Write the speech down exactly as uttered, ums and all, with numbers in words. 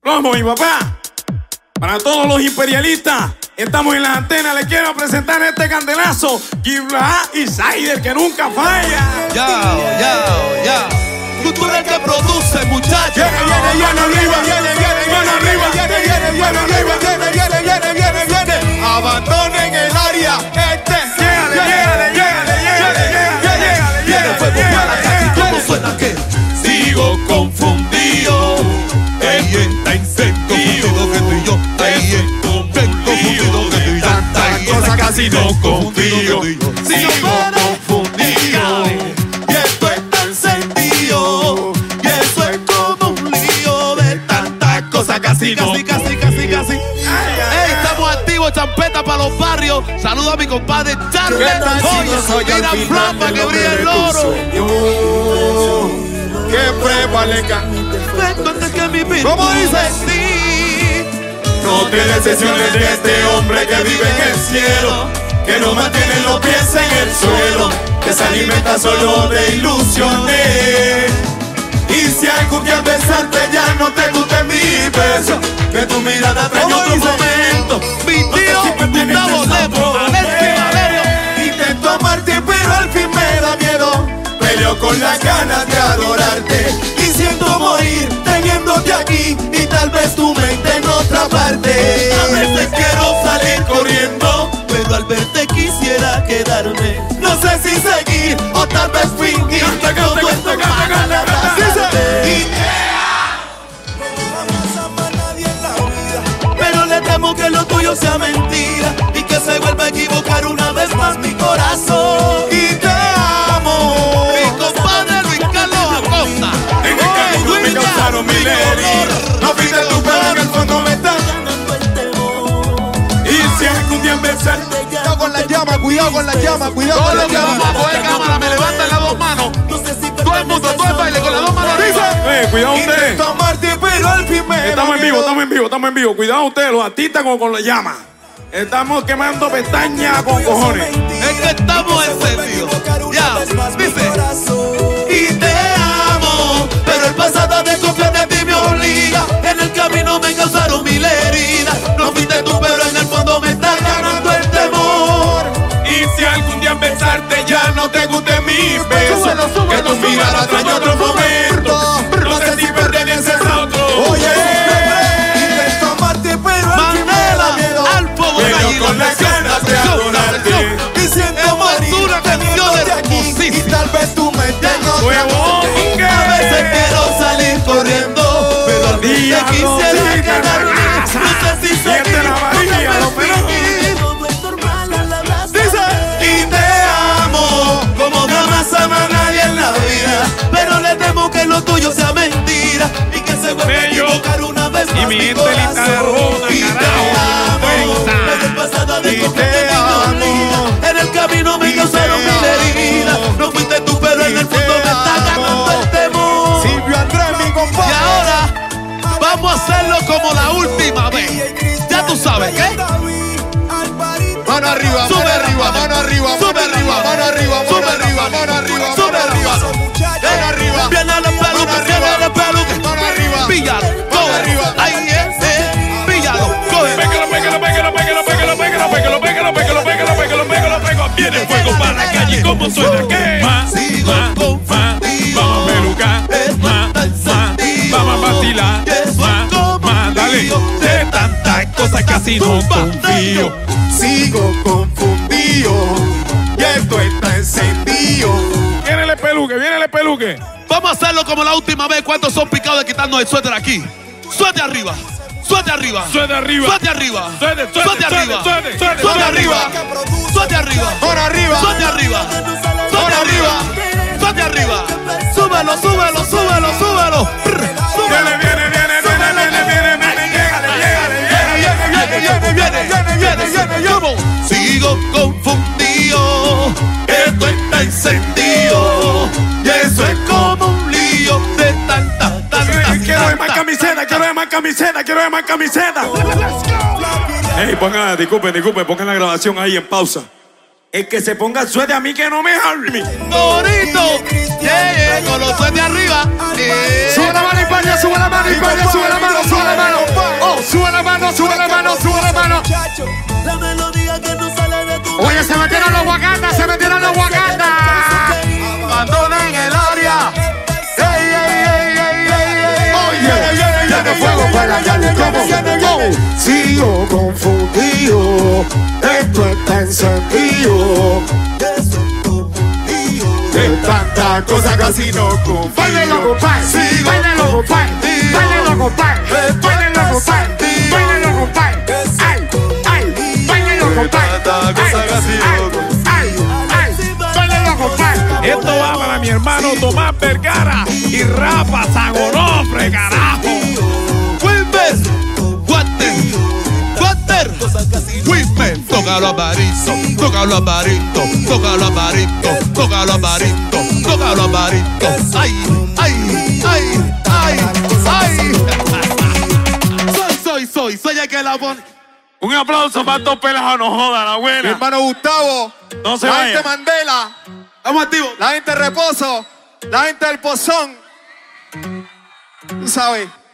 Romo, mi papá. Para todos los imperialistas, estamos en las antenas. Les quiero presentar este candelazo. Gibra y Sider, que nunca falla. Ya, ya, ya. Tú eres el que produce, muchachos. Viene, viene, viene arriba, viene, viene, viene arriba, viene, viene, viene arriba, viene, viene, viene, viene, viene. Abandonen el área. Este. Llegale, llegale, llegale, llegale, llegale, Viene fuego para acá. ¿Cómo suena que? Sigo confundido. Esto está encendido. Que tú y yo. Ahí es confundido. Que tú y yo. Tantas cosas casi no confío. Sigo confundido. Y esto está encendido. Y eso es como un lío de tantas cosas casi, casi, casi, casi, casi. Ey, estamos activos, champeta para los barrios. Saludo a mi compadre Charles. Oye, mira flama que brilla el oro. Que prueba le ¿Cómo dice? Sí. No te decepciones de este hombre que vive en el cielo, que no mantiene los pies en el suelo, que se alimenta solo de ilusiones. Y si algún día al besarte ya no te guste mi beso, que tu mirada trae otro momento. Mi tío Gustavo Lepo, Alexis Valerio. Intento amarte pero al fin me da miedo. Peleo con las ganas de adorarte y siento morir teniéndote aquí y tal vez tu mente en otra parte. A veces quiero salir corriendo, pero al verte quisiera quedarme. No sé si seguir o tal vez fingir que todo esto gana la Pero le temo que lo tuyo sea mentira y que se vuelva a equivocar una vez más mi corazón. Y te amo. Mi compadre Luis Carlos Acosta. En el camino me causaron mil heridas. No fuiste tu pero en el fondo me está ganando el temor. Y si algún día besarte ya. Cuidado con la llama, cuidado con la llama, cuidado Todo con la lo que llama. vamos a coger cámara me levantan las dos manos. Todo el mundo, todo el baile con las dos manos arriba. Eh, cuidado ustedes. Intento amarte, pero al fin me da Estamos en vivo, miedo. estamos en vivo, estamos en vivo. Cuidado ustedes, los artistas con, con la llama. Estamos quemando pestañas con cojones. Es que estamos encendidos. Ya, dice. Y te amo. Pero el pasado de confiar en ti me obliga. En el camino me causaron mil heridas. No fuiste tú, pero en el fondo me está ganando el temor. Y si algún día besarte ya no te guste mi beso, Súbelo, súbelo, que tu súbelo, mirada trae súbelo, otro súbelo. momento. No sé si perteneces a otro. Oye, intento amarte, pero al fin me da Mandela, miedo. al fuego Pero gallina, con las atención, ganas de atención, adorarte. atención. Y siento Hemos morir hecho una canción teniéndote aquí y hermosísima. tal vez tu mente en otra Huevón, parte. ¿qué? A veces quiero salir corriendo, pero al verte Diablo, quisiera sí, quedarme. casa. No sé si Siente seguir la o varilla, tal lo vez pelón. fingir. Dice, y te amo Como jamás ama a nadie en la vida, pero le temo que lo tuyo sea mentira y que se vuelva a Bello. equivocar una vez Y más mi mi gente lista de corazón. rota, Y te carajo, amo, vergüenza. desde el pasado de Y confiar te en ti me amo. obliga. En el camino me Y causaron te mil amo. heridas. No fuiste tú, pero en Y el te fondo me está ganando amo. el temor. Silvio Andrés, mi Y compadre. ahora vamos a hacerlo como la última vez. Ya tú sabes, ¿qué? Mano arriba, Sube mano arriba, arriba, mano arriba, sube mano arriba, arriba, mano arriba, sube mano arriba, arriba, mano arriba, sube mano arriba, arriba. mano arriba, Viene la peluca, viene la peluca. mano arriba, Píllalo, mano coge. arriba. Ahí es, eh. Píllalo, coge. Pégalo, pégalo, pégalo, pégalo, pégalo, pégalo, pégalo, pégalo, pégalo, pégalo, pégalo, pégalo, pégalo. Viene el fuego para la calle, ¿cómo suena? ¿Qué? Más, Sigo más, más, confundido. vamos a pelucar, Esto más, está más, encendido. vamos a vacilar, Y eso más, es como más, un dale. lío De tantas cosas casi no Zumba, confío. Sigo confundido y esto está encendido. Viene el peluque, viene el peluque. Vamos a hacerlo como la última vez. ¿Cuántos son picados de quitarnos el suéter aquí? Suéter arriba. Suéter arriba. Suéter arriba. Suéter arriba. Suéter, suéter, Suéter arriba. suéter, suéter, Suéter suéter arriba. Suéter arriba. Mano arriba, Suéter arriba. Suéter arriba. Suéter arriba. Súbelo, súbelo, súbelo, súbelo. Viene, viene, viene, viene, viene, viene, viene, llégale, llégale, llégale. Viene, viene, viene, viene, viene, viene. Sigo confundido. Esto está encendido. Y eso es como un lío de tantas, tantas, Quiero ver más tantas. camiseta, quiero ver más camiseta, quiero ver más camiseta. Ey, pongan, disculpen, disculpen, pongan la grabación ahí en pausa. El que se ponga el suéter a mí que no me hable. Dorito, yeah, yeah, con los suéteres arriba. Yeah. sube la mano y paña, sube la mano y paña, sube la mano, sube la mano. baila, baila, como sigo confundido, esto está encendido. De tanta cosa casi no confío. Báilalo, compadre, báilalo, compadre, báilalo, compadre, báilalo, compadre, báilalo, compadre. Ay, ay, báilalo, compadre. Tanta cosa casi no confío. Ay, ay, báilalo, compadre. Esto va para mi hermano Tomás Vergara y Rafa Zagonofre, carajo. Wilmer, Water, Water, Wilmer. Tócalo a Barito, tócalo a Barito, tócalo a Barito, tócalo a Barito, tócalo a Barito. Ay, ay, ay, ay, ay. Soy, soy, soy, soy el que la pone. Un aplauso para estos pelados, no jodan, la Mi buena. hermano Gustavo, No se la vaya. gente Mandela, Vamos activos. la gente Reposo, la gente del Pozón. Tú sabes.